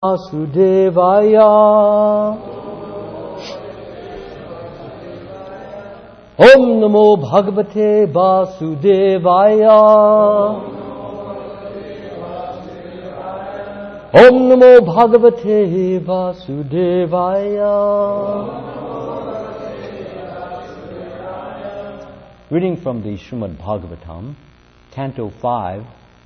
Vasudevaya. Om Namo Bhagavate Vasudevaya. Om Namo Bhagavate Vasudevaya. Reading from the Srimad Bhagavatam, Canto 5,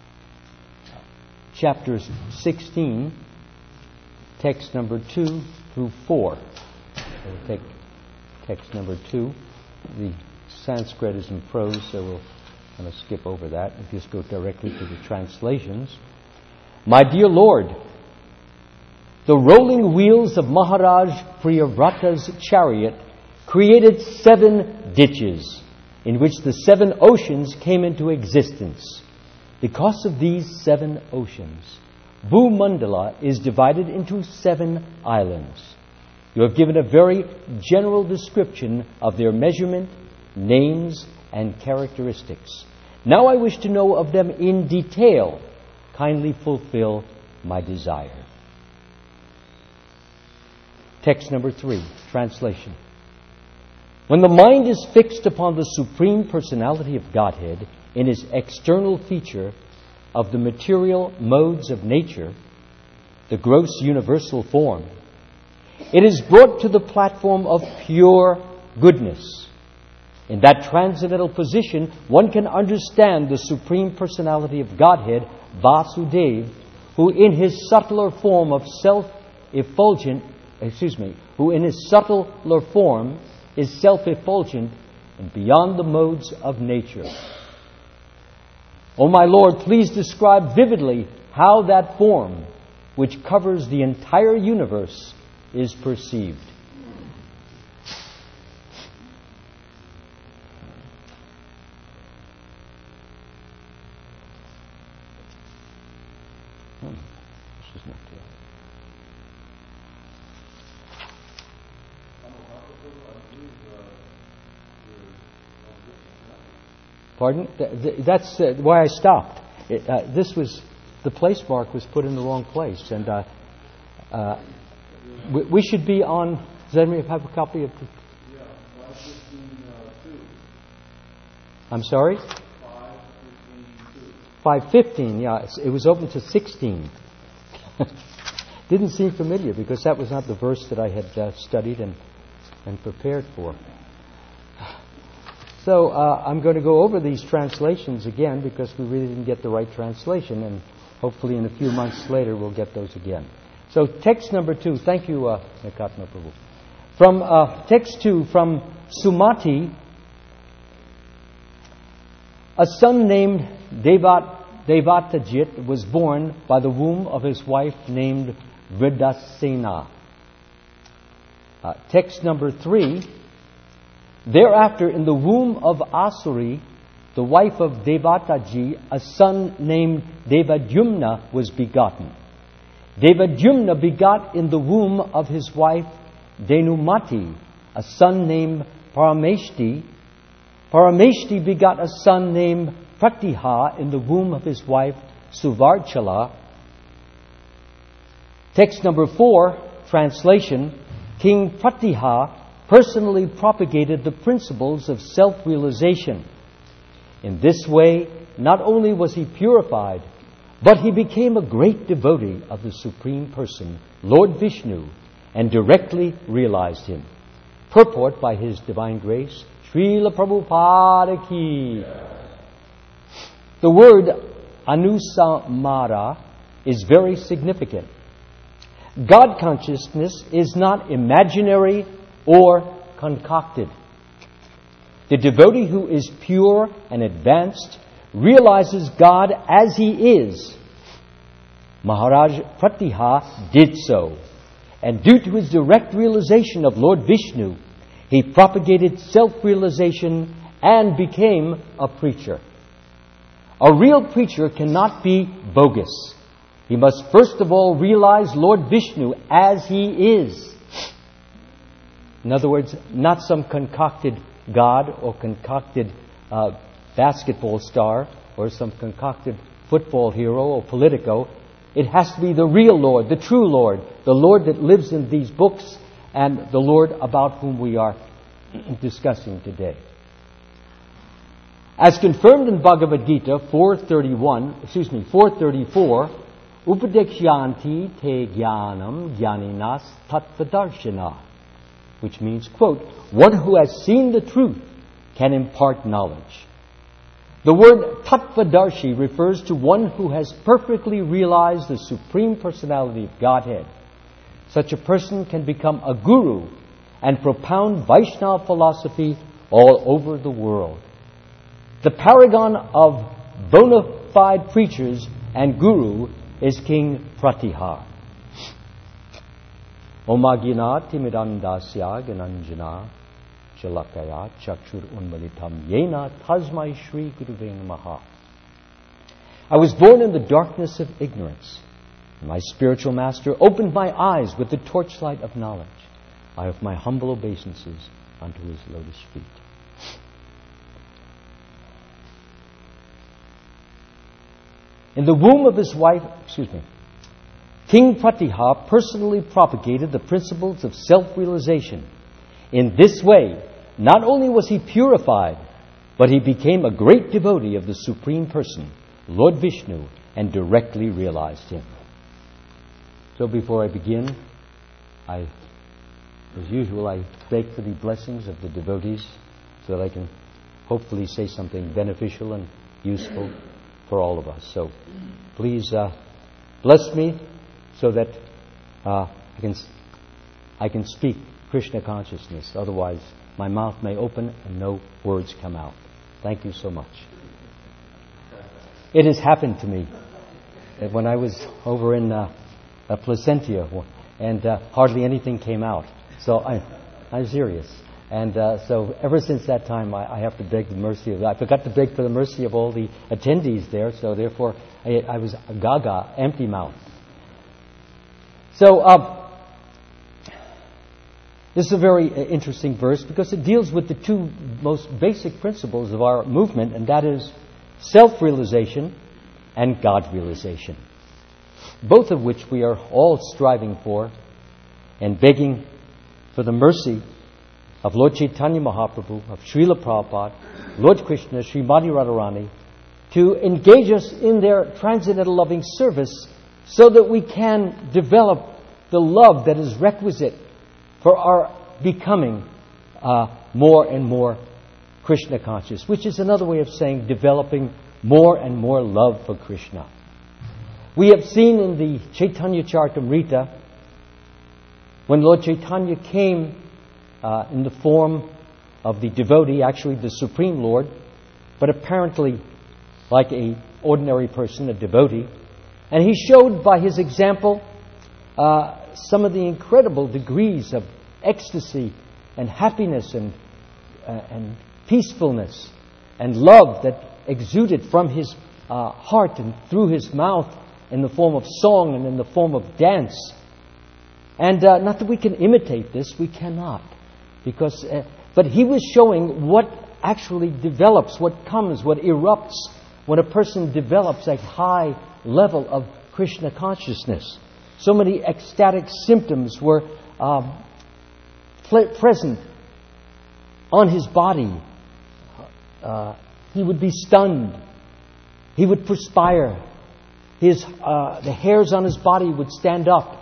chapters 16, text number 2 through 4. We'll take text number 2. The Sanskrit is in prose, so we'll kind of skip over that and just go directly to the translations. My dear Lord, the rolling wheels of Maharaj Priyavrata's chariot created 7 ditches in which the 7 oceans came into existence. Because of these 7 oceans, Bhumandala is divided into 7 islands. You have given a very general description of their measurement, names, and characteristics. Now I wish to know of them in detail. Kindly fulfill my desire. Text number 3, translation. When the mind is fixed upon the Supreme Personality of Godhead in its external feature of the material modes of nature, the gross universal form, it is brought to the platform of pure goodness. In that transcendental position, one can understand the Supreme Personality of Godhead, Vasudeva, who in his subtler form of who in his subtler form is self-effulgent and beyond the modes of nature. O my Lord, please describe vividly how that form, which covers the entire universe, is perceived. This is not good. Pardon? That's why I stopped. The place mark was put in the wrong place, and we should be on. Does anybody have a copy of? Yeah, 5:15:2. I'm sorry. 5:15. Yeah, it was open to 16. Didn't seem familiar because that was not the verse that I had studied and prepared for. So I'm going to go over these translations again because we really didn't get the right translation, and hopefully in a few months later we'll get those again. So text number 2. Thank you, Nikatma Prabhu. From text 2, from Sumati, a son named Devatajit was born by the womb of his wife named Vridasena. Text number 3. Thereafter, in the womb of Asuri, the wife of Devataji, a son named Devadyumna was begotten. Devadyumna begot in the womb of his wife Dhenumati a son named Parameshti. Parameshti begot a son named Pratiha in the womb of his wife Suvarchala. Text number 4, translation. King Pratiha personally propagated the principles of self-realization. In this way, not only was he purified, but he became a great devotee of the Supreme Person, Lord Vishnu, and directly realized him. Purport by His Divine Grace, Srila Prabhupada Ki. The word anusamara is very significant. God consciousness is not imaginary or concocted. The devotee who is pure and advanced realizes God as He is. Maharaj Pratiha did so, and due to his direct realization of Lord Vishnu, he propagated self-realization and became a preacher. A real preacher cannot be bogus. He must first of all realize Lord Vishnu as He is. In other words, not some concocted god or concocted basketball star or some concocted football hero or politico. It has to be the real Lord, the true Lord, the Lord that lives in these books and the Lord about whom we are discussing today. As confirmed in Bhagavad Gita 434, Upadekshanti te jnanam jnaninas tattvadarshana, which means, quote, one who has seen the truth can impart knowledge. The word tattvadarshi refers to one who has perfectly realized the Supreme Personality of Godhead. Such a person can become a guru and propound Vaishnava philosophy all over the world. The paragon of bona fide preachers and guru is King Pratihar. Omagina timidandasya gananjana Jalakaya Chakshur Unmalitam Yena Tasmai Shri Guruve Namaha. I was born in the darkness of ignorance. My spiritual master opened my eyes with the torchlight of knowledge. I offer my humble obeisances unto his lotus feet. In the womb of his wife, King Pratihar personally propagated the principles of self-realization. In this way, not only was he purified, but he became a great devotee of the Supreme Person, Lord Vishnu, and directly realized him. So before I begin, as usual, I beg for the blessings of the devotees so that I can hopefully say something beneficial and useful for all of us. So please bless me so that I can speak Krishna consciousness. Otherwise, my mouth may open and no words come out. Thank you so much. It has happened to me that when I was over in Placentia and hardly anything came out. So I'm serious. And so ever since that time, I have to beg the mercy of... I forgot to beg for the mercy of all the attendees there, so therefore I was gaga, empty mouth. So this is a very interesting verse because it deals with the two most basic principles of our movement, and that is self-realization and God-realization, both of which we are all striving for and begging for the mercy of Lord Chaitanya Mahaprabhu, of Srila Prabhupada, Lord Krishna, Srimati Radharani, to engage us in their transcendental loving service so that we can develop the love that is requisite for our becoming more and more Krishna conscious, which is another way of saying developing more and more love for Krishna. We have seen in the Chaitanya Charitamrita, when Lord Chaitanya came in the form of the devotee, actually the Supreme Lord, but apparently like an ordinary person, a devotee, and he showed by his example some of the incredible degrees of ecstasy and happiness and peacefulness and love that exuded from his heart and through his mouth in the form of song and in the form of dance. And not that we can imitate this, we cannot. But he was showing what actually develops, what comes, what erupts when a person develops a high level of Krishna consciousness. So many ecstatic symptoms were present on his body. He would be stunned. He would perspire. The hairs on his body would stand up.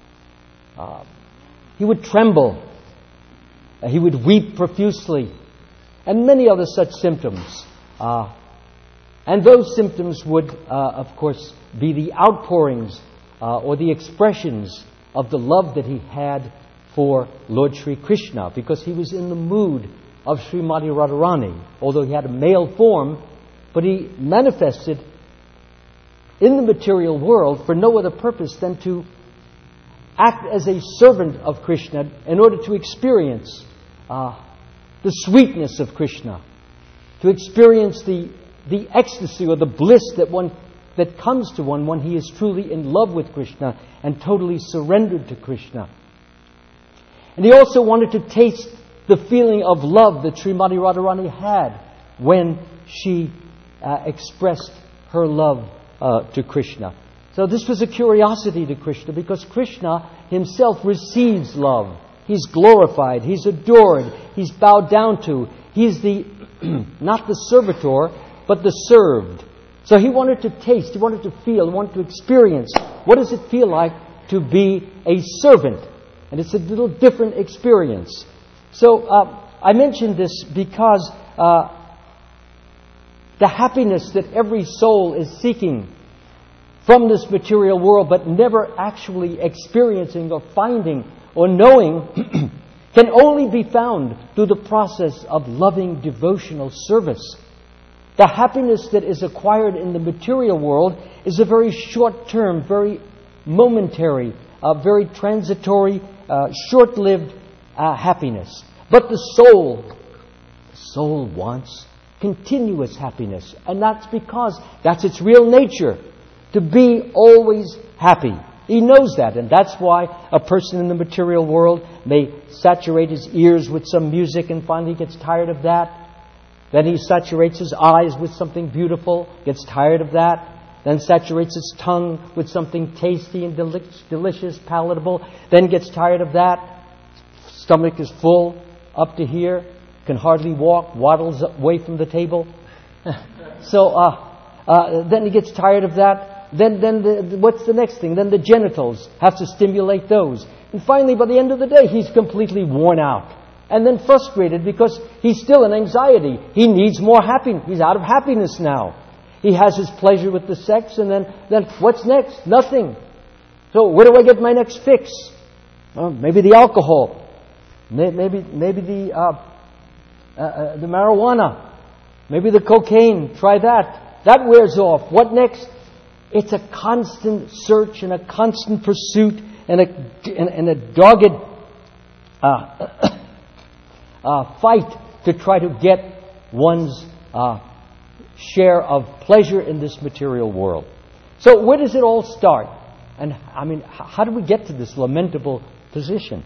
He would tremble. He would weep profusely. And many other such symptoms. And those symptoms would, of course, be the outpourings or the expressions of the love that he had for Lord Sri Krishna, because he was in the mood of Srimati Radharani. Although he had a male form, but he manifested in the material world for no other purpose than to act as a servant of Krishna in order to experience the sweetness of Krishna, to experience the ecstasy or the bliss that comes to one when he is truly in love with Krishna and totally surrendered to Krishna. And he also wanted to taste the feeling of love that Srimati Radharani had when she expressed her love to Krishna. So this was a curiosity to Krishna, because Krishna himself receives love. He's glorified, he's adored, he's bowed down to. He's the, not the servitor, but the served. So he wanted to taste, he wanted to feel, he wanted to experience. What does it feel like to be a servant? And it's a little different experience. So I mentioned this because the happiness that every soul is seeking from this material world, but never actually experiencing or finding or knowing, can only be found through the process of loving devotional service. The happiness that is acquired in the material world is a very short-term, very momentary, very transitory, short-lived happiness. But the soul wants continuous happiness. And that's because that's its real nature, to be always happy. He knows that, and that's why a person in the material world may saturate his ears with some music and finally gets tired of that. Then he saturates his eyes with something beautiful, gets tired of that. Then saturates his tongue with something tasty and delicious, palatable, then gets tired of that. Stomach is full, up to here, can hardly walk, waddles away from the table. So then he gets tired of that. Then what's the next thing? Then the genitals have to stimulate those. And finally, by the end of the day, he's completely worn out. And then frustrated because he's still in anxiety. He needs more happiness. He's out of happiness now. He has his pleasure with the sex, and then what's next? Nothing. So where do I get my next fix? Well, maybe the alcohol. Maybe the marijuana. Maybe the cocaine. Try that. That wears off. What next? It's a constant search and a constant pursuit and a dogged fight to try to get one's share of pleasure in this material world. So where does it all start? And I mean, how do we get to this lamentable position?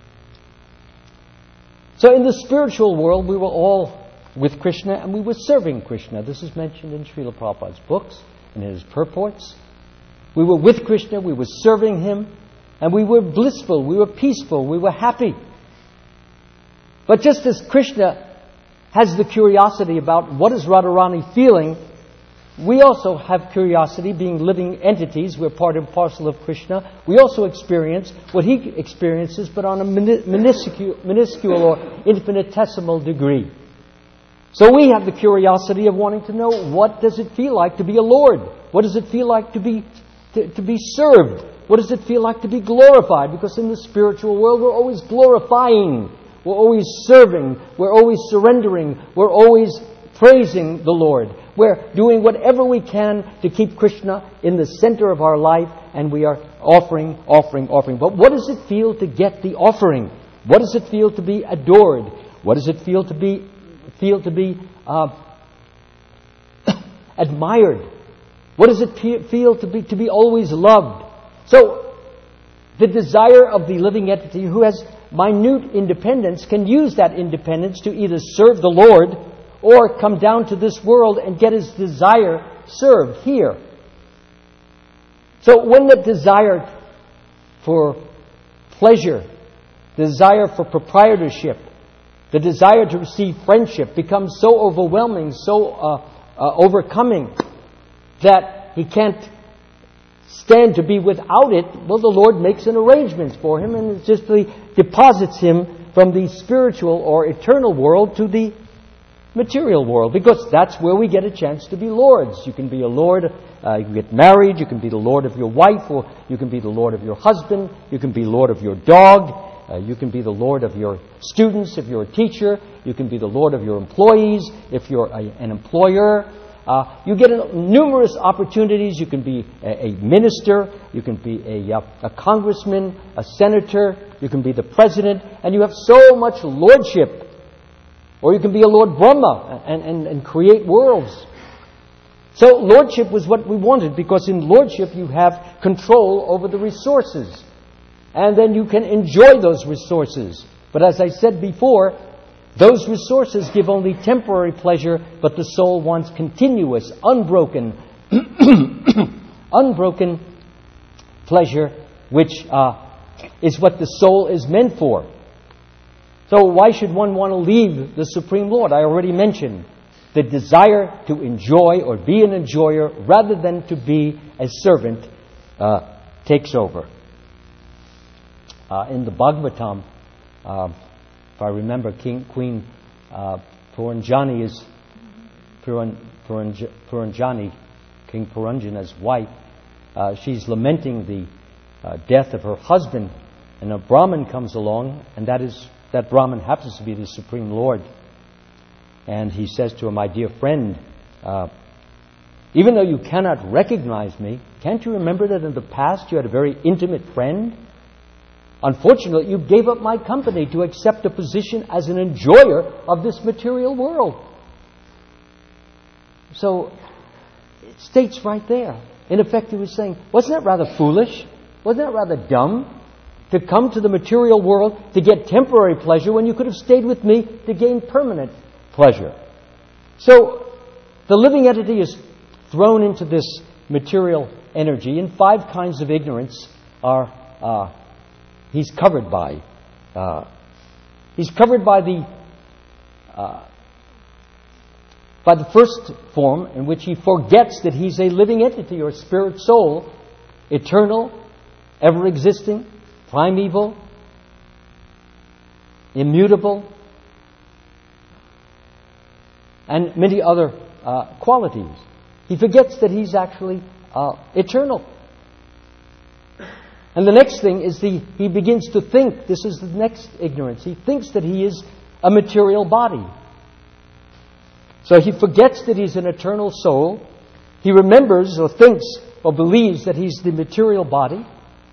So in the spiritual world, we were all with Krishna and we were serving Krishna. This is mentioned in Srila Prabhupada's books and in his purports. We were with Krishna, we were serving him, and we were blissful, we were peaceful, we were happy. But just as Krishna has the curiosity about what is Radharani feeling, we also have curiosity, being living entities. We're part and parcel of Krishna. We also experience what he experiences, but on a minuscule or infinitesimal degree. So we have the curiosity of wanting to know, what does it feel like to be a Lord? What does it feel like to be served? What does it feel like to be glorified? Because in the spiritual world, we're always glorifying. We're always serving. We're always surrendering. We're always praising the Lord. We're doing whatever we can to keep Krishna in the center of our life, and we are offering. But what does it feel to get the offering? What does it feel to be adored? What does it feel to be admired? What does it feel to be always loved? So the desire of the living entity who has minute independence can use that independence to either serve the Lord or come down to this world and get his desire served here. So when the desire for pleasure, the desire for proprietorship, the desire to receive friendship becomes so overwhelming, so overcoming, that he can't stand to be without it, well, the Lord makes an arrangement for him, and it just deposits him from the spiritual or eternal world to the material world, because that's where we get a chance to be lords. You can be a lord, you can get married, you can be the lord of your wife, or you can be the lord of your husband, you can be lord of your dog, you can be the lord of your students if you're a teacher, you can be the lord of your employees if you're an employer. You get numerous opportunities. You can be a minister, you can be a congressman, a senator, you can be the president, and you have so much lordship. Or you can be a Lord Brahma and create worlds. So lordship was what we wanted, because in lordship you have control over the resources. And then you can enjoy those resources. But as I said before, those resources give only temporary pleasure, but the soul wants continuous, unbroken pleasure, which is what the soul is meant for. So why should one want to leave the Supreme Lord? I already mentioned the desire to enjoy or be an enjoyer rather than to be a servant takes over. In the Bhagavatam, if I remember, Queen Puranjani is Puranjani, King Puranjana's wife. She's lamenting the death of her husband, and a Brahmin comes along, and that Brahmin happens to be the Supreme Lord. And he says to her, "My dear friend, even though you cannot recognize me, can't you remember that in the past you had a very intimate friend? Unfortunately, you gave up my company to accept a position as an enjoyer of this material world." So it states right there. In effect, he was saying, wasn't that rather foolish? Wasn't that rather dumb? To come to the material world to get temporary pleasure when you could have stayed with me to gain permanent pleasure. So the living entity is thrown into this material energy, and 5 kinds of ignorance are he's covered by. He's covered by the first form, in which he forgets that he's a living entity or spirit soul, eternal, ever-existing, primeval, immutable, and many other qualities. He forgets that he's actually eternal. And the next thing is he begins to think, this is the next ignorance, he thinks that he is a material body. So he forgets that he's an eternal soul. He remembers or thinks or believes that he's the material body.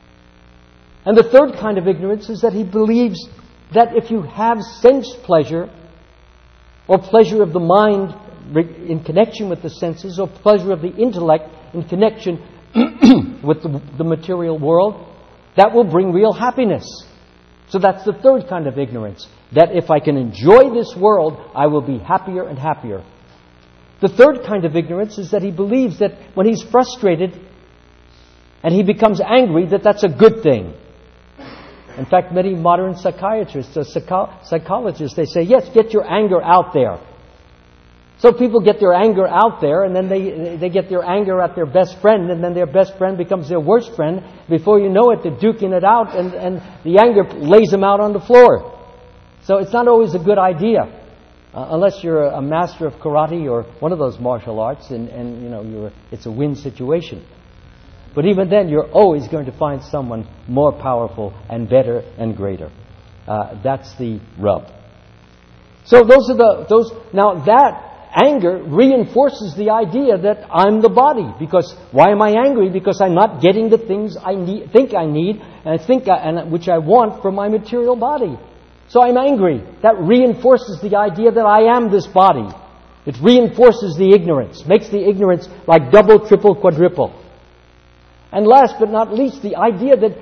And the third kind of ignorance is that he believes that if you have sense pleasure or pleasure of the mind in connection with the senses or pleasure of the intellect in connection with the material world, that will bring real happiness. So that's the third kind of ignorance, that if I can enjoy this world, I will be happier and happier. The third kind of ignorance is that he believes that when he's frustrated and he becomes angry, that that's a good thing. In fact, many modern psychiatrists or psychologists, they say, yes, get your anger out there. So people get their anger out there, and then they get their anger at their best friend, and then their best friend becomes their worst friend. Before you know it, they're duking it out, and the anger lays them out on the floor. So it's not always a good idea, unless you're a master of karate or one of those martial arts, and you know it's a win situation. But even then, you're always going to find someone more powerful and better and greater. That's the rub. So now that anger reinforces the idea that I'm the body. Because why am I angry? Because I'm not getting the things I think I need and which I want from my material body. So I'm angry. That reinforces the idea that I am this body. It reinforces the ignorance, makes the ignorance like double, triple, quadruple. And last but not least, the idea that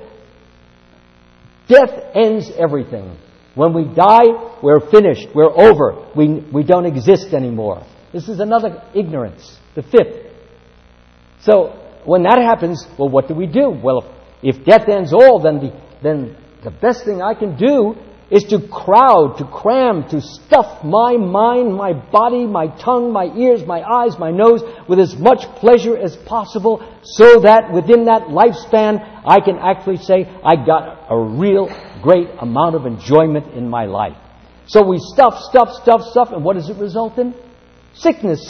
death ends everything. When we die, we're finished. We're over. We don't exist anymore. This is another ignorance, the fifth. So when that happens, well, what do we do? Well, if death ends all, then the best thing I can do is to crowd, to cram, to stuff my mind, my body, my tongue, my ears, my eyes, my nose with as much pleasure as possible, so that within that lifespan I can actually say I got a real great amount of enjoyment in my life. So we stuff, and what does it result in? Sickness.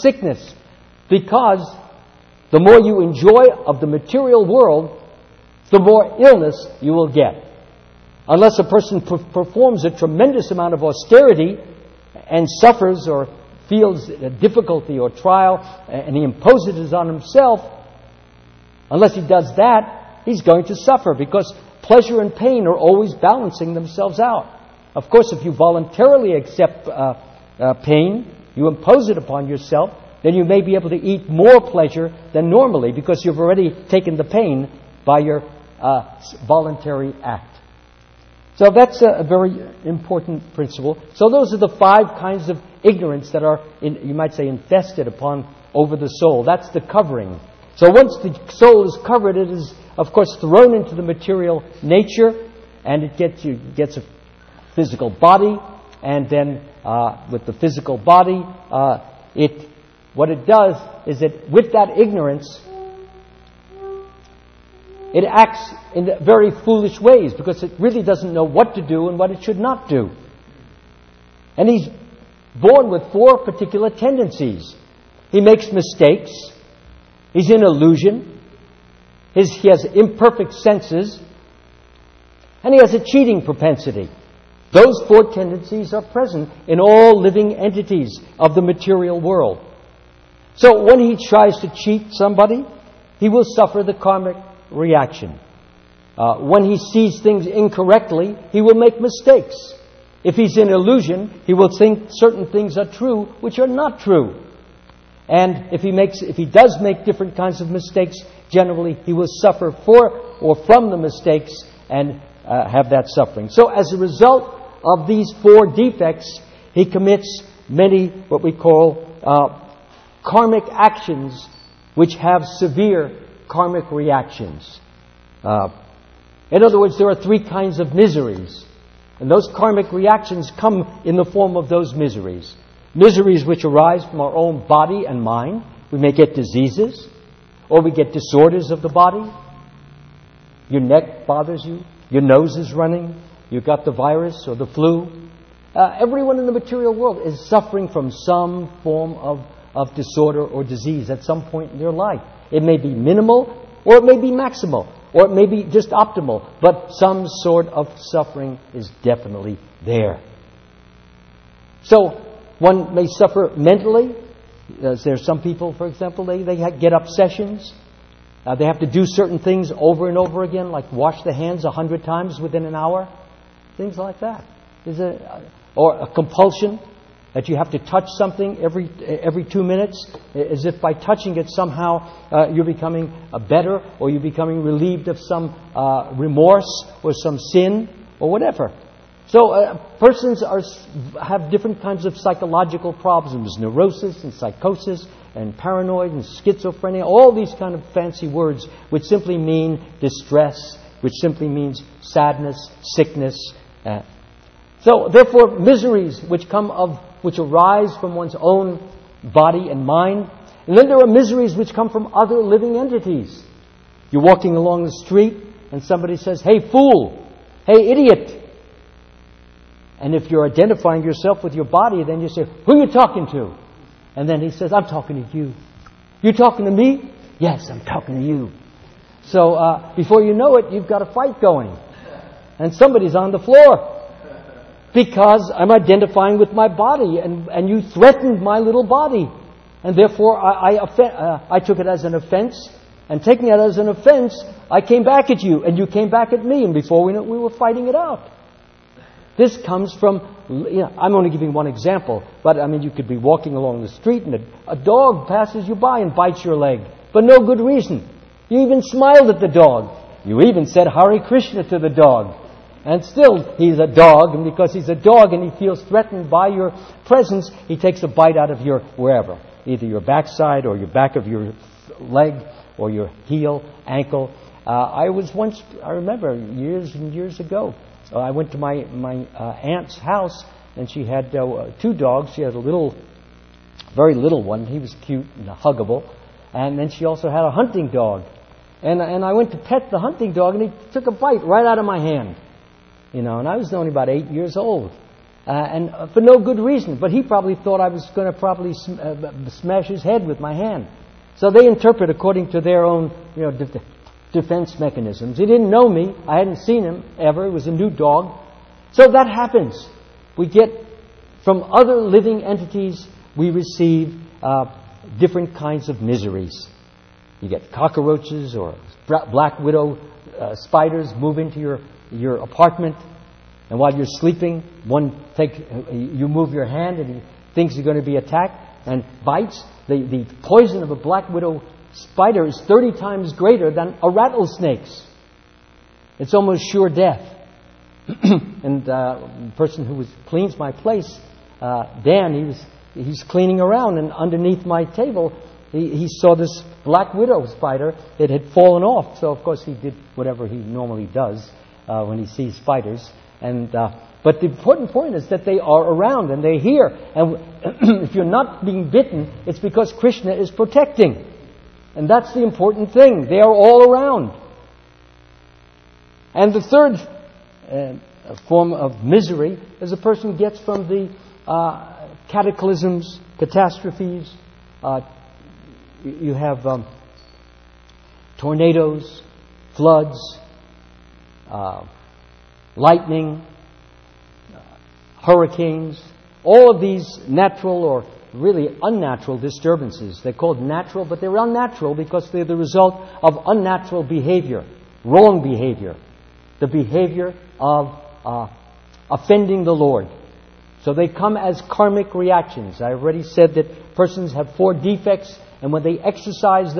Because the more you enjoy of the material world, the more illness you will get. Unless a person performs a tremendous amount of austerity and suffers or feels a difficulty or trial and he imposes it on himself, unless he does that, he's going to suffer, because pleasure and pain are always balancing themselves out. Of course, if you voluntarily accept pain, you impose it upon yourself, then you may be able to eat more pleasure than normally, because you've already taken the pain by your voluntary act. So that's a very important principle. So those are the 5 kinds of ignorance that are, you might say, infested over the soul. That's the covering. So once the soul is covered, it is, of course, thrown into the material nature, and it gets a physical body, and then with the physical body, what it does is that with that ignorance, it acts in very foolish ways because it really doesn't know what to do and what it should not do. And he's born with 4 particular tendencies. He makes mistakes. He's in illusion. He has imperfect senses. And he has a cheating propensity. Those 4 tendencies are present in all living entities of the material world. So when he tries to cheat somebody, he will suffer the karmic reaction. When he sees things incorrectly, he will make mistakes. If he's in illusion, he will think certain things are true which are not true. And if he does make different kinds of mistakes, generally he will suffer for or from the mistakes and have that suffering. So as a result of these 4 defects, he commits many what we call karmic actions which have severe karmic reactions. In other words, there are 3 kinds of miseries. And those karmic reactions come in the form of those miseries. Miseries which arise from our own body and mind. We may get diseases, or we get disorders of the body. Your neck bothers you. Your nose is running. You've got the virus or the flu. Everyone in the material world is suffering from some form of disorder or disease at some point in their life. It may be minimal, or it may be maximal, or it may be just optimal, but some sort of suffering is definitely there. So, one may suffer mentally. There's some people, for example, they get obsessions. They have to do certain things over and over again, like wash the hands 100 times within an hour. Things like that. Or a compulsion that you have to touch something every 2 minutes, as if by touching it somehow you're becoming better, or you're becoming relieved of some remorse or some sin or whatever. So persons have different kinds of psychological problems, neurosis and psychosis and paranoid and schizophrenia, all these kind of fancy words which simply mean distress, which simply means sadness, sickness. So therefore, miseries which arise from one's own body and mind. And then there are miseries which come from other living entities. You're walking along the street and somebody says, "Hey, fool! Hey, idiot!" And if you're identifying yourself with your body, then you say, "Who are you talking to?" And then he says, "I'm talking to you." "You talking to me?" "Yes, I'm talking to you." So before you know it, you've got a fight going. And somebody's on the floor. Because I'm identifying with my body, and you threatened my little body. And therefore, I took it as an offense. And taking it as an offense, I came back at you, and you came back at me. And before we knew it, we were fighting it out. This comes from, I'm only giving one example, but you could be walking along the street, and a dog passes you by and bites your leg. For no good reason. You even smiled at the dog. You even said Hare Krishna to the dog. And still, he's a dog, and because he's a dog and he feels threatened by your presence, he takes a bite out of your wherever. Either your backside or your back of your leg or your heel, ankle. I remember years and years ago, I went to my aunt's house, and she had 2 dogs. She had a very little one. He was cute and huggable. And then she also had a hunting dog. And I went to pet the hunting dog, and he took a bite right out of my hand. And I was only about 8 years old. And for no good reason. But he probably thought I was going to probably smash his head with my hand. So they interpret according to their own defense mechanisms. He didn't know me. I hadn't seen him ever. It was a new dog. So that happens. We get, from other living entities, we receive different kinds of miseries. You get cockroaches or black widow spiders move into your apartment, and while you're sleeping, you move your hand and he thinks you're going to be attacked and bites. The poison of a black widow spider is 30 times greater than a rattlesnake's. It's almost sure death. And the person who cleans my place, Dan, he's cleaning around, and underneath my table he saw this black widow spider. It had fallen off. So, of course, he did whatever he normally does when he sees spiders. But the important point is that they are around and they're here. And if you're not being bitten, it's because Krishna is protecting. And that's the important thing. They are all around. And the third form of misery is a person gets from the cataclysms, catastrophes. You have tornadoes, floods, lightning, hurricanes, all of these natural or really unnatural disturbances. They're called natural, but they're unnatural because they're the result of unnatural behavior, wrong behavior, the behavior of offending the Lord. So they come as karmic reactions. I already said that persons have 4 defects, and when they exercise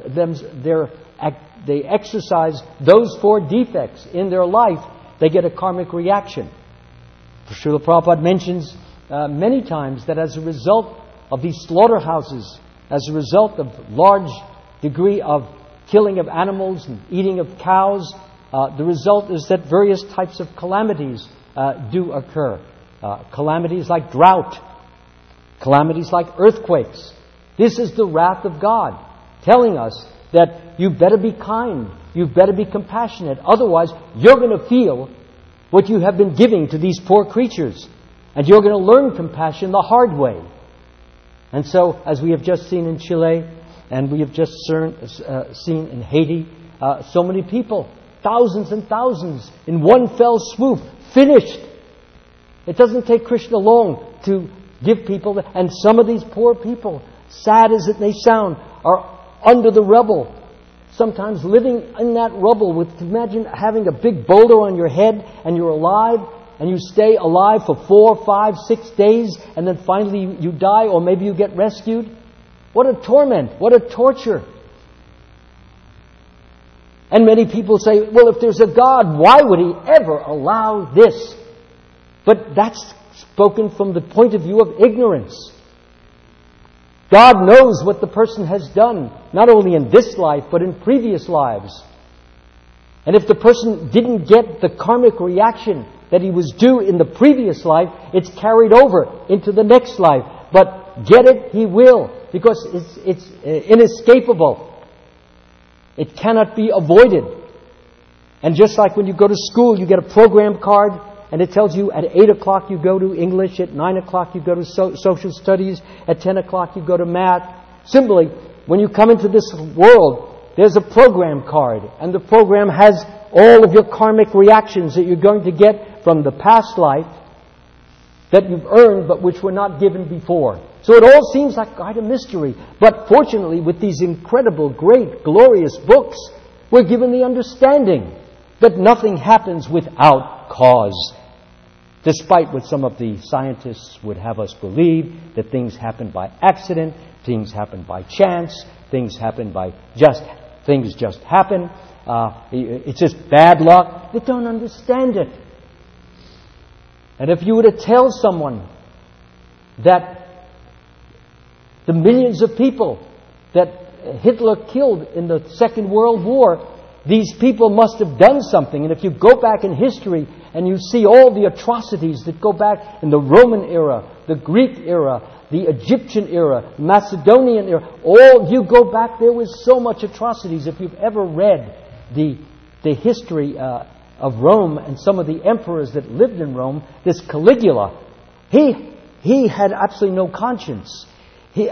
they exercise those 4 defects in their life, they get a karmic reaction. Srila Prabhupada mentions many times that as a result of these slaughterhouses, as a result of large degree of killing of animals and eating of cows, the result is that various types of calamities do occur. Calamities like drought, calamities like earthquakes. This is the wrath of God, telling us that you better be kind, you better be compassionate, otherwise you're going to feel what you have been giving to these poor creatures, and you're going to learn compassion the hard way. And so, as we have just seen in Chile, and we have just seen in Haiti, so many people, thousands and thousands, in one fell swoop, finished. It doesn't take Krishna long to give people, and some of these poor people, sad as it may sound, are under the rubble. Sometimes living in that rubble. Imagine having a big boulder on your head and you're alive and you stay alive for 4, 5, 6 days and then finally you die, or maybe you get rescued. What a torment. What a torture. And many people say, well, if there's a God, why would He ever allow this? But that's spoken from the point of view of ignorance. God knows what the person has done, not only in this life, but in previous lives. And if the person didn't get the karmic reaction that he was due in the previous life, it's carried over into the next life. But get it, he will, because it's inescapable. It cannot be avoided. And just like when you go to school, you get a program card, and it tells you at 8 o'clock you go to English, at 9 o'clock you go to social studies, at 10 o'clock you go to math. Similarly, when you come into this world, there's a program card, and the program has all of your karmic reactions that you're going to get from the past life that you've earned but which were not given before. So it all seems like quite a mystery. But fortunately, with these incredible, great, glorious books, we're given the understanding that nothing happens without cause. Despite what some of the scientists would have us believe, that things happen by accident, things happen by chance, things just happen. It's just bad luck. They don't understand it. And if you were to tell someone that the millions of people that Hitler killed in the Second World War, these people must have done something. And if you go back in history and you see all the atrocities that go back in the Roman era, the Greek era, the Egyptian era, Macedonian era, all you go back, there was so much atrocities. If you've ever read the history of Rome and some of the emperors that lived in Rome, this Caligula, he had absolutely no conscience. He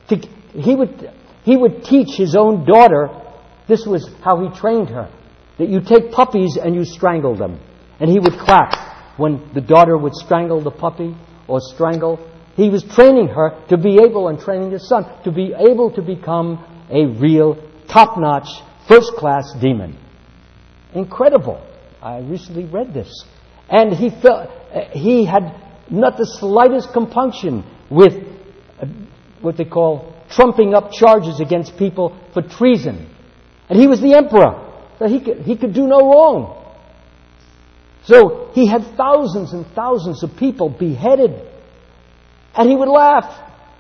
would teach his own daughter. This was how he trained her, that you take puppies and you strangle them. And he would clap when the daughter would strangle the puppy or strangle. He was training her to be able, and training his son, to be able to become a real top-notch, first-class demon. Incredible. I recently read this. And he had not the slightest compunction with what they call trumping up charges against people for treason. And he was the emperor, so he could do no wrong. So he had thousands and thousands of people beheaded. And he would laugh.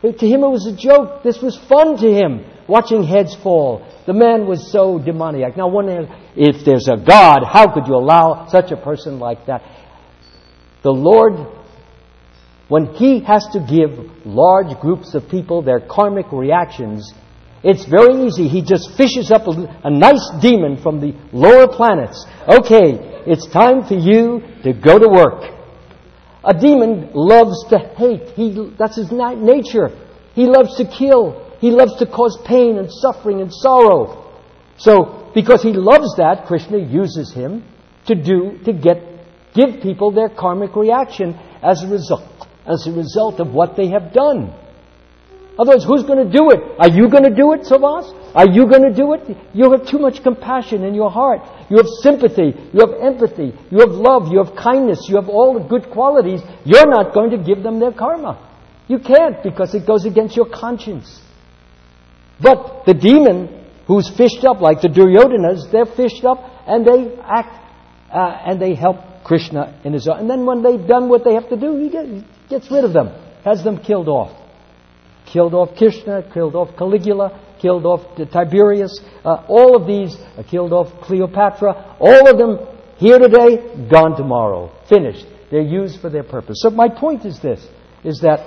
To him it was a joke. This was fun to him, watching heads fall. The man was so demoniac. Now, if there's a God, how could you allow such a person like that? The Lord, when He has to give large groups of people their karmic reactions, it's very easy. He just fishes up a nice demon from the lower planets. Okay, it's time for you to go to work. A demon loves to hate. That's his nature. He loves to kill. He loves to cause pain and suffering and sorrow. So, because he loves that, Krishna uses him to give people their karmic reaction as a result of what they have done. Otherwise, who's going to do it? Are you going to do it, Savas? Are you going to do it? You have too much compassion in your heart. You have sympathy. You have empathy. You have love. You have kindness. You have all the good qualities. You're not going to give them their karma. You can't, because it goes against your conscience. But the demon who's fished up, like the Duryodanas, they're fished up and they act and they help Krishna in his own. And then when they've done what they have to do, he gets rid of them, has them killed off. Killed off Krishna, killed off Caligula, killed off Tiberius, all of these, killed off Cleopatra, all of them here today, gone tomorrow. Finished. They're used for their purpose. So my point is this, is that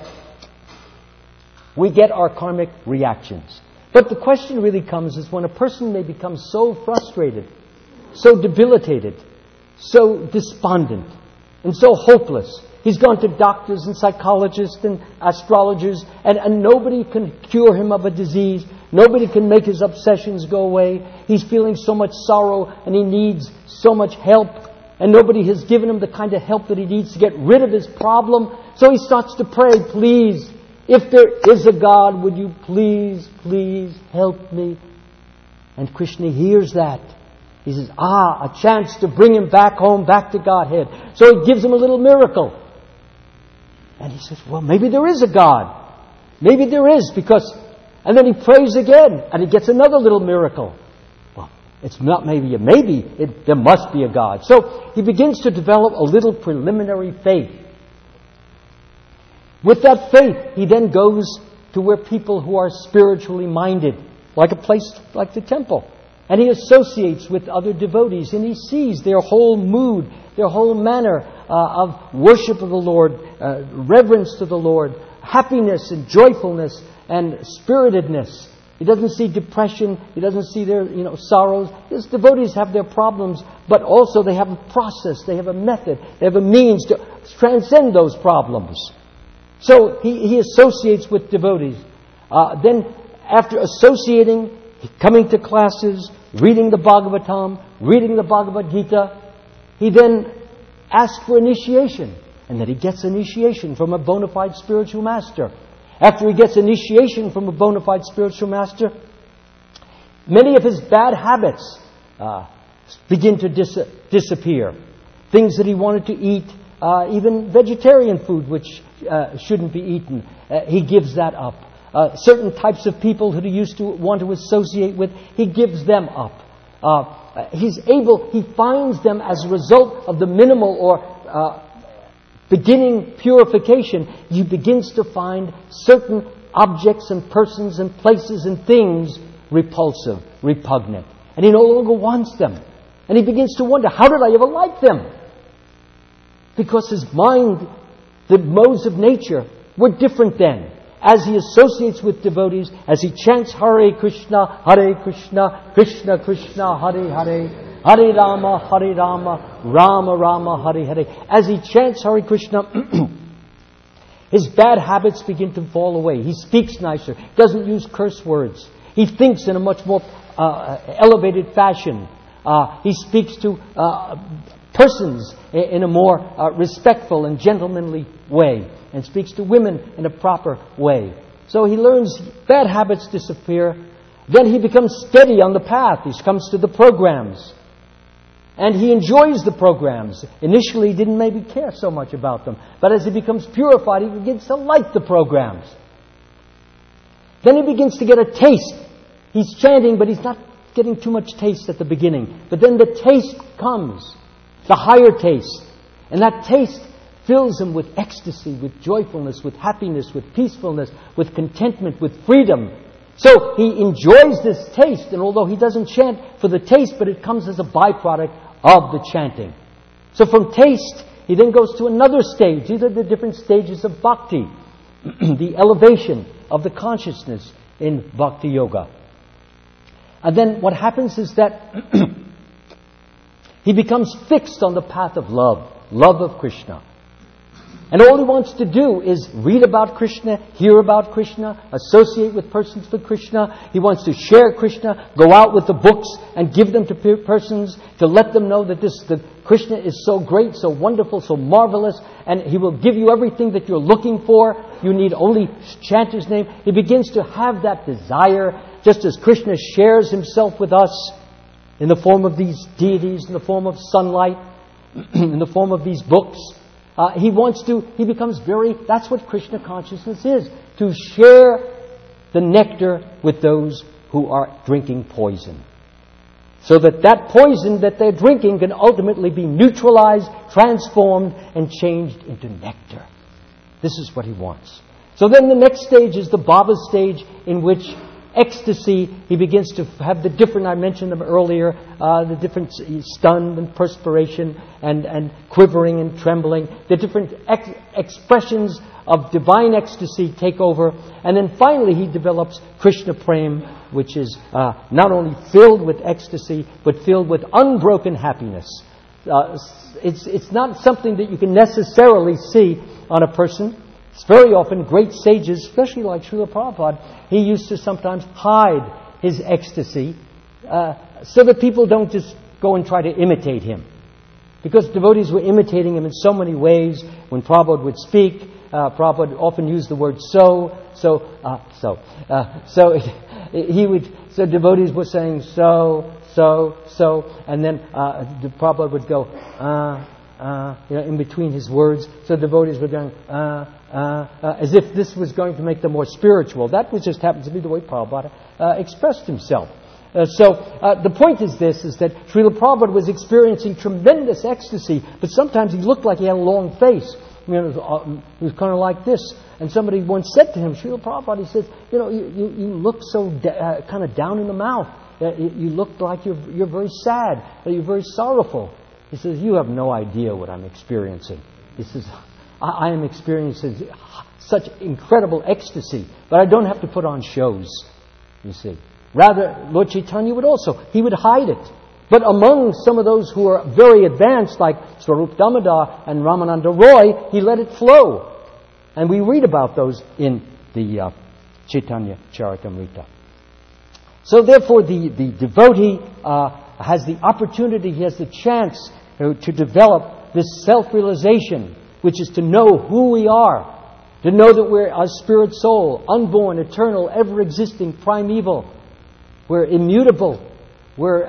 we get our karmic reactions. But the question really comes is when a person may become so frustrated, so debilitated, so despondent, and so hopeless. He's gone to doctors and psychologists and astrologers, and nobody can cure him of a disease. Nobody can make his obsessions go away. He's feeling so much sorrow, and he needs so much help, and nobody has given him the kind of help that he needs to get rid of his problem. So he starts to pray, please, if there is a God, would you please help me? And Krishna hears that. He says, a chance to bring him back home, back to Godhead. So he gives him a little miracle. And he says, well, maybe there is a God. Maybe there is, because... And then he prays again, and he gets another little miracle. Well, it's not maybe a maybe. There must be a God. So he begins to develop a little preliminary faith. With that faith, he then goes to where people who are spiritually minded, like a place like the temple. And he associates with other devotees, and he sees their whole mood, their whole manner of worship of the Lord, reverence to the Lord, happiness and joyfulness and spiritedness. He doesn't see depression. He doesn't see their sorrows. His devotees have their problems, but also they have a process. They have a method. They have a means to transcend those problems. So he associates with devotees. Then after associating, coming to classes, reading the Bhagavatam, reading the Bhagavad Gita, he then asks for initiation. And then he gets initiation from a bona fide spiritual master. After he gets initiation from a bona fide spiritual master, many of his bad habits begin to disappear. Things that he wanted to eat, even vegetarian food, which shouldn't be eaten, he gives that up. Certain types of people who he used to want to associate with, he gives them up. He finds them as a result of the minimal or beginning purification. He begins to find certain objects and persons and places and things repulsive, repugnant. And he no longer wants them. And he begins to wonder, how did I ever like them? Because his mind, the modes of nature, were different then. As he associates with devotees, as he chants Hare Krishna, Krishna Krishna, Hare Hare, Hare Rama, Rama Rama, Hare Hare. As he chants Hare Krishna, his bad habits begin to fall away. He speaks nicer, doesn't use curse words. He thinks in a much more elevated fashion. He speaks to persons in a more respectful and gentlemanly way, and speaks to women in a proper way. So he learns bad habits disappear. Then he becomes steady on the path. He comes to the programs. And he enjoys the programs. Initially, he didn't maybe care so much about them. But as he becomes purified, he begins to like the programs. Then he begins to get a taste. He's chanting, but he's not getting too much taste at the beginning. But then the taste comes, the higher taste. And that taste fills him with ecstasy, with joyfulness, with happiness, with peacefulness, with contentment, with freedom. So he enjoys this taste, and although he doesn't chant for the taste, but it comes as a byproduct of the chanting. So from taste, he then goes to another stage. These are the different stages of bhakti, the elevation of the consciousness in bhakti yoga. And then what happens is that he becomes fixed on the path of love of Krishna. And all he wants to do is read about Krishna, hear about Krishna, associate with persons for Krishna. He wants to share Krishna, go out with the books and give them to persons to let them know that that Krishna is so great, so wonderful, so marvelous, and he will give you everything that you're looking for. You need only chant his name. He begins to have that desire, just as Krishna shares himself with us in the form of these deities, in the form of sunlight, in the form of these books. That's what Krishna consciousness is, to share the nectar with those who are drinking poison. So that poison that they're drinking can ultimately be neutralized, transformed, and changed into nectar. This is what he wants. So then the next stage is the Bhava stage, in which ecstasy, he begins to have the different, I mentioned them earlier, the different stun and perspiration and quivering and trembling, the different expressions of divine ecstasy take over. And then finally he develops Krishna Prem, which is not only filled with ecstasy, but filled with unbroken happiness. It's not something that you can necessarily see on a person. It's very often great sages, especially like Srila Prabhupada, he used to sometimes hide his ecstasy so that people don't just go and try to imitate him. Because devotees were imitating him in so many ways. When Prabhupada would speak, Prabhupada often used the word so devotees were saying so, and then the Prabhupada would go in between his words. So devotees were going as if this was going to make them more spiritual. That just happens to be the way Prabhupada expressed himself. The point is that Srila Prabhupada was experiencing tremendous ecstasy, but sometimes he looked like he had a long face. He was kind of like this. And somebody once said to him, Srila Prabhupada, he says, you look so kind of down in the mouth. You look like you're very sad, or you're very sorrowful. He says, you have no idea what I'm experiencing. He says, I am experiencing such incredible ecstasy, but I don't have to put on shows, you see. Rather, Lord Chaitanya he would hide it. But among some of those who are very advanced, like Swarup Damodar and Ramananda Roy, he let it flow. And we read about those in the Chaitanya Charitamrita. So therefore, the devotee has the opportunity, he has the chance to develop this self-realization, which is to know who we are, to know that we're a spirit soul, unborn, eternal, ever-existing, primeval. We're immutable. We're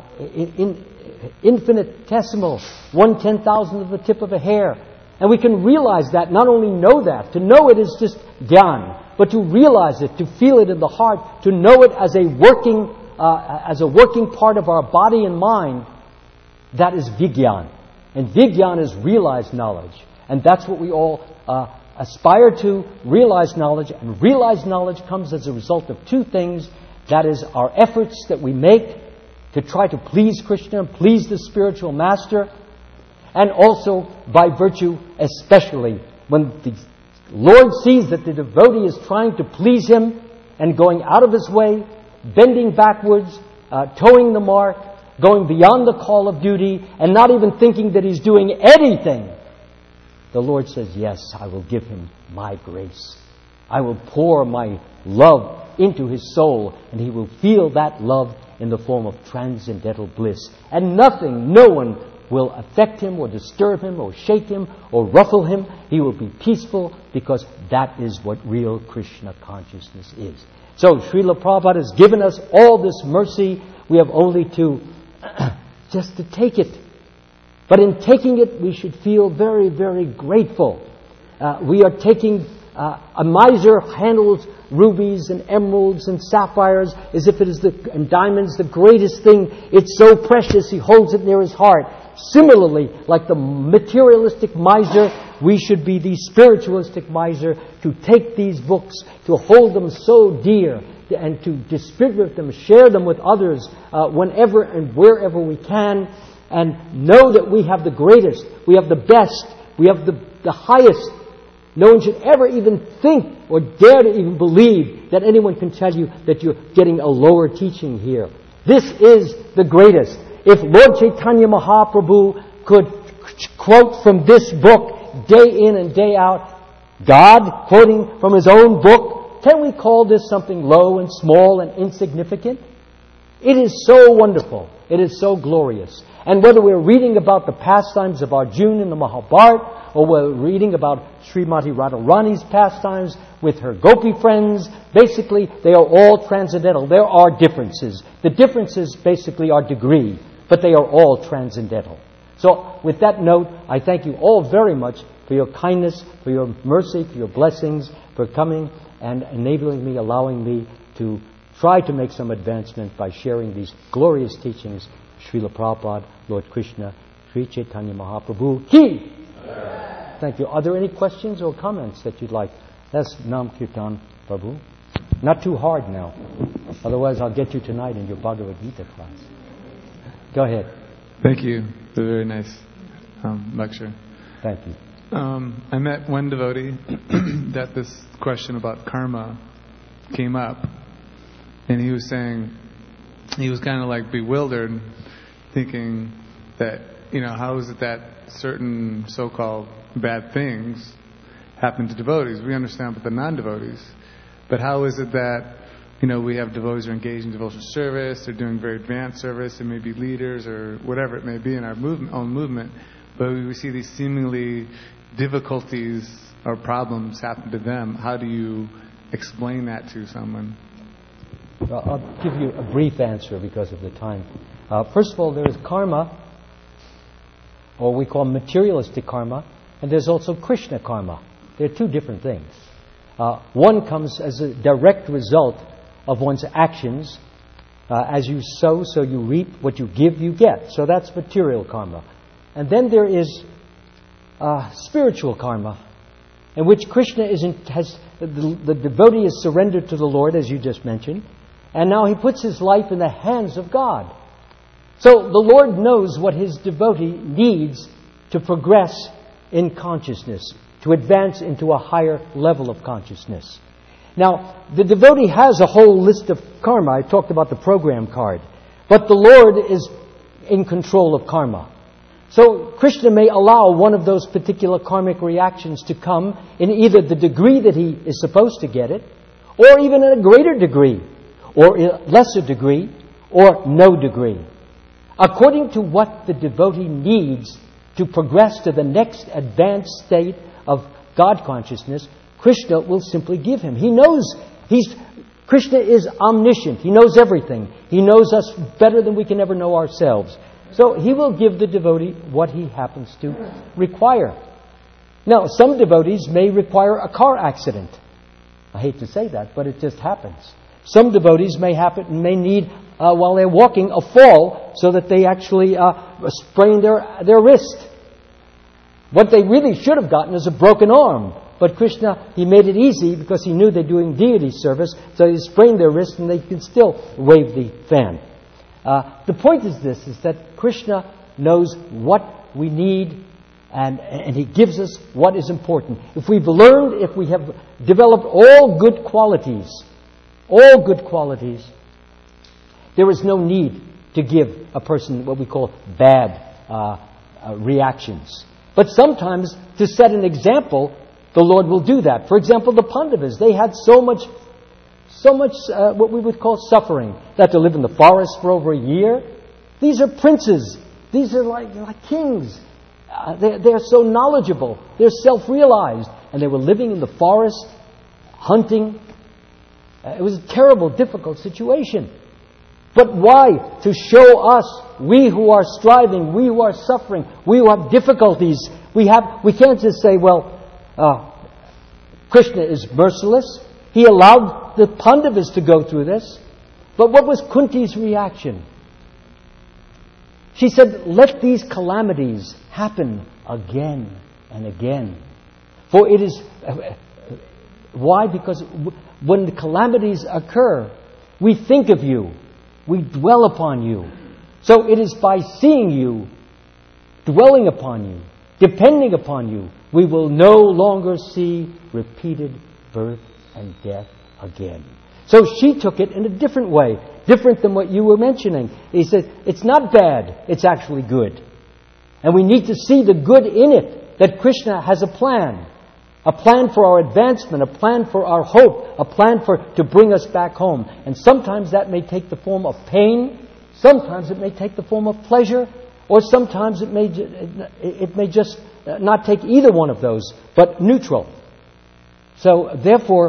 infinitesimal, 1/10,000th of the tip of a hair. And we can realize that, not only know that, to know it is just jnana, but to realize it, to feel it in the heart, to know it as a working part of our body and mind, that is Vigyan. And Vigyan is realized knowledge. And that's what we all aspire to, realized knowledge. And realized knowledge comes as a result of two things. That is our efforts that we make to try to please Krishna, please the spiritual master, and also by virtue, especially when the Lord sees that the devotee is trying to please him and going out of his way, bending backwards, towing the mark, going beyond the call of duty, and not even thinking that he's doing anything. The Lord says, yes, I will give him my grace. I will pour my love into his soul, and he will feel that love in the form of transcendental bliss. And no one will affect him or disturb him or shake him or ruffle him. He will be peaceful, because that is what real Krishna consciousness is. So Srila Prabhupada has given us all this mercy. We have only to just to take it. But in taking it, we should feel very, very grateful. We are taking a miser handles rubies and emeralds and sapphires as if it is and diamonds, the greatest thing. It's so precious, he holds it near his heart. Similarly, like the materialistic miser we should be the spiritualistic miser, to take these books, to hold them so dear, and to distribute them, share them with others whenever and wherever we can, and know that we have the greatest, we have the best, we have the highest. No one should ever even think or dare to even believe that anyone can tell you that you're getting a lower teaching here. This is the greatest. If Lord Chaitanya Mahaprabhu could quote from this book day in and day out, God quoting from His own book, can we call this something low and small and insignificant? It is so wonderful. It is so glorious. And whether we're reading about the pastimes of Arjuna in the Mahabharata, or we're reading about Srimati Radharani's pastimes with her gopi friends, basically they are all transcendental. There are differences. The differences basically are degree, but they are all transcendental. So with that note, I thank you all very much for your kindness, for your mercy, for your blessings, for coming and enabling me, allowing me to try to make some advancement by sharing these glorious teachings. Srila Prabhupada, Lord Krishna, Sri Chaitanya Mahaprabhu Ki! Thank you. Are there any questions or comments that you'd like? That's Nam Kirtan, Prabhu. Not too hard now. Otherwise I'll get you tonight in your Bhagavad Gita class. Go ahead. Thank you. It was a very nice lecture. Thank you. I met one devotee that this question about karma came up, and he was saying, he was kind of like bewildered, thinking that, how is it that certain so-called bad things happen to devotees? We understand about the non-devotees, but how is it that, we have devotees who are engaged in devotional service, they're doing very advanced service, they may be leaders or whatever it may be in our own movement, but we see these seemingly difficulties or problems happen to them. How do you explain that to someone? Well, I'll give you a brief answer because of the time. First of all, there is karma, or we call materialistic karma, and there's also Krishna karma. They're two different things. One comes as a direct result of one's actions. As you sow, so you reap. What you give, you get. So that's material karma. And then there is spiritual karma, in which Krishna the devotee is surrendered to the Lord, as you just mentioned, and now he puts his life in the hands of God. So the Lord knows what his devotee needs to progress in consciousness, to advance into a higher level of consciousness. Now, the devotee has a whole list of karma. I talked about the program card. But the Lord is in control of karma. So Krishna may allow one of those particular karmic reactions to come in either the degree that he is supposed to get it, or even in a greater degree, or in a lesser degree, or no degree. According to what the devotee needs to progress to the next advanced state of God consciousness, Krishna will simply give him. He knows, Krishna is omniscient. He knows everything. He knows us better than we can ever know ourselves. So he will give the devotee what he happens to require. Now, some devotees may require a car accident. I hate to say that, but it just happens. Some devotees may need, while they're walking, a fall so that they actually sprain their wrist. What they really should have gotten is a broken arm. But Krishna, he made it easy because he knew they're doing deity service, so he sprained their wrist and they can still wave the fan. The point is this, is that Krishna knows what we need and he gives us what is important. If we've learned, if we have developed all good qualities, there is no need to give a person what we call bad reactions. But sometimes, to set an example, the Lord will do that. For example, the Pandavas, they had so much what we would call suffering. They had to live in the forest for over a year. These are princes. These are like kings. They're so knowledgeable. They're self-realized. And they were living in the forest, hunting. It was a terrible, difficult situation. But why? To show us, we who are striving, we who are suffering, we who have difficulties, we can't just say, Krishna is merciless. He allowed the Pandavas to go through this. But what was Kunti's reaction? She said, let these calamities happen again. and again. For it is... why? Because when the calamities occur, we think of you. We dwell upon you. So it is by seeing you, dwelling upon you, depending upon you, we will no longer see repeated birth and death again. So she took it in a different way, different than what you were mentioning. He said, it's not bad, it's actually good. And we need to see the good in it, that Krishna has a plan for our advancement, a plan for our hope, a plan to bring us back home. And sometimes that may take the form of pain, sometimes it may take the form of pleasure, or sometimes it may just not take either one of those, but neutral. So therefore,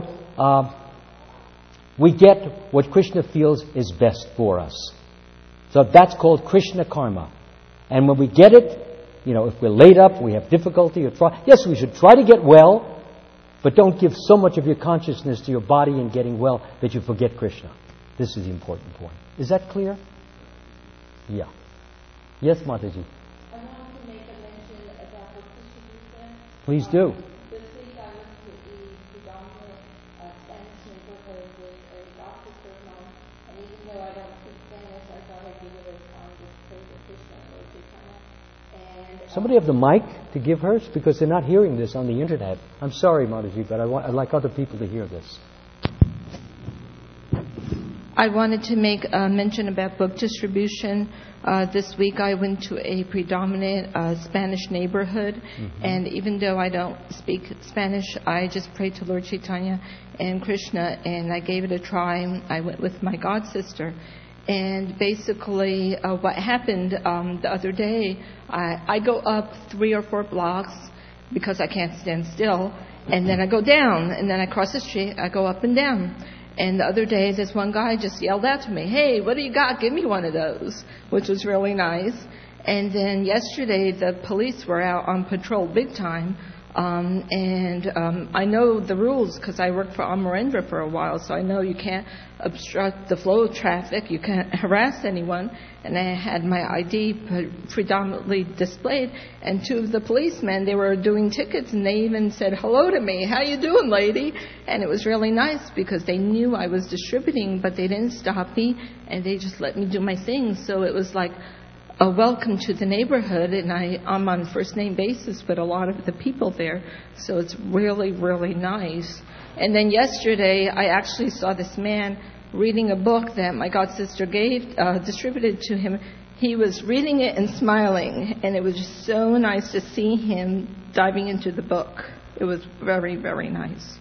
we get what Krishna feels is best for us. So that's called Krishna karma. And when we get it, if we're laid up, we have difficulty, or try. Yes, we should try to get well, but don't give so much of your consciousness to your body in getting well that you forget Krishna. This is the important point. Is that clear? Yeah. Yes, Mataji. I want to make a mention about the distribution. Please do. This week I went to a predominant Spanish neighborhood with a doctor of mine, and even though I don't speak Spanish, I thought I'd give it a time to pray to Krishna and Lord Chaitanya. And Somebody have the mic to give her, because they're not hearing this on the internet. I'm sorry, Mataji, but I'd like other people to hear this. I wanted to make a mention about book distribution. This week I went to a predominant Spanish neighborhood, and even though I don't speak Spanish, I just prayed to Lord Chaitanya and Krishna, and I gave it a try. I went with my god sister. And basically what happened the other day, I go up 3 or 4 blocks because I can't stand still, and then I go down, and then I cross the street, I go up and down. And the other day, this one guy just yelled out to me, "Hey, what do you got? Give me one of those," which was really nice. And then yesterday, the police were out on patrol big time. I know the rules because I worked for Amarendra for a while, so I know you can't obstruct the flow of traffic, you can't harass anyone. And I had my ID predominantly displayed, and 2 of the policemen, they were doing tickets, and they even said hello to me. "How you doing, lady?" And it was really nice because they knew I was distributing, but they didn't stop me, and they just let me do my thing. So it was like a welcome to the neighborhood, and I'm on first name basis with a lot of the people there, so it's really, really nice. And then yesterday, I actually saw this man reading a book that my god sister distributed to him. He was reading it and smiling, and it was just so nice to see him diving into the book. It was very, very nice.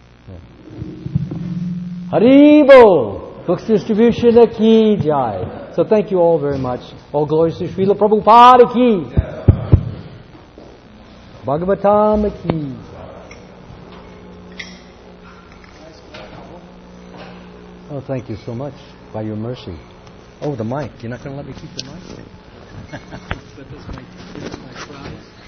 Haribol! Books distribution ki jai. So thank you all very much. All glories to Srila Prabhupada ki. Bhagavatam ki. Oh, thank you so much. By your mercy. Oh, the mic. You're not going to let me keep the mic? But that's my prize.